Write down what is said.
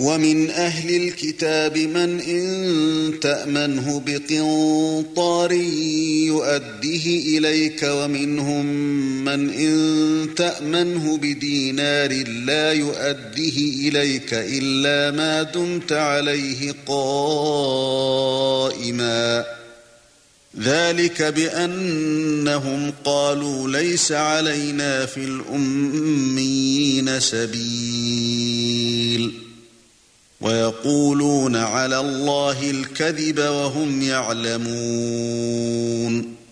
ومن أهل الكتاب من إن تأمنه بقنطار يؤده إليك ومنهم من إن تأمنه بدينار لا يؤده إليك إلا ما دمت عليه قائما ذلك بأنهم قالوا ليس علينا في الأميين سبيل ويقولون على الله الكذب وهم يعلمون